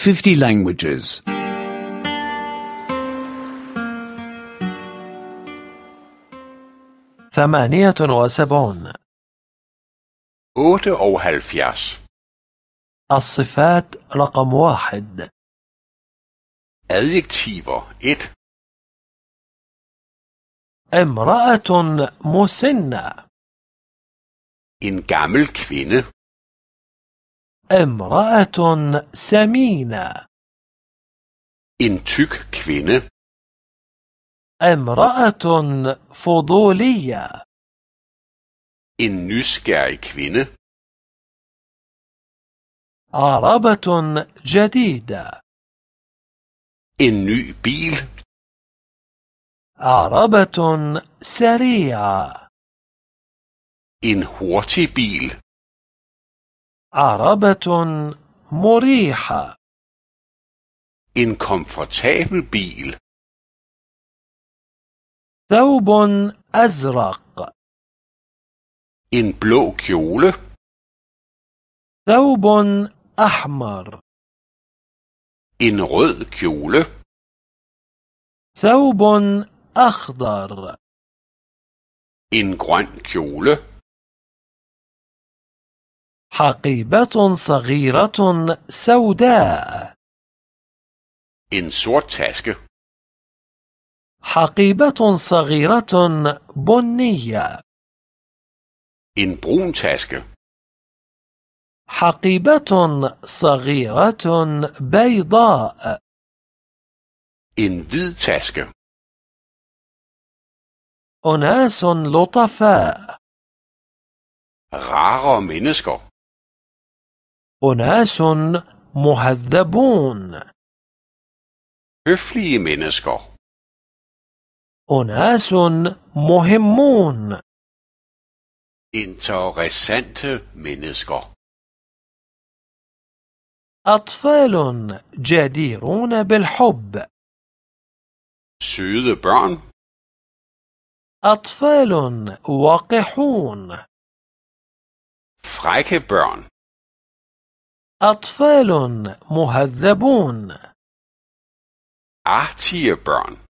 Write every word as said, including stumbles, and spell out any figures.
fifty languages. ثمانية وسبعون. otteoghalvfjerds. الصفات رقم واحد. Adjektiver et. امرأة مسنة. En gammel kvinde. امرأة سمينة. En tyk kvinde. امرأة فضولية. En nysgerrig kvinde. عربة جديدة. En ny bil. عربة سريعة. En hurtig bil. عربة مريحة. En komfortabel bil. ثوب أزرق. En blå kjole. ثوب أحمر. En rød kjole. ثوب أخضر. En grøn kjole. حقيبة صغيرة سوداء. En sort taske. حقيبة صغيرة بنية. En brun taske. حقيبة صغيرة بيضاء. En hvid taske. أناس لطفاء. Rare mennesker. أناس مهذبون. Høflige mennesker. أناس مهمون. Interessante mennesker. أطفال جديرون بالحب. Søde børn. أطفال وقحون. Frække børn. أطفال مهذبون. Artige børn.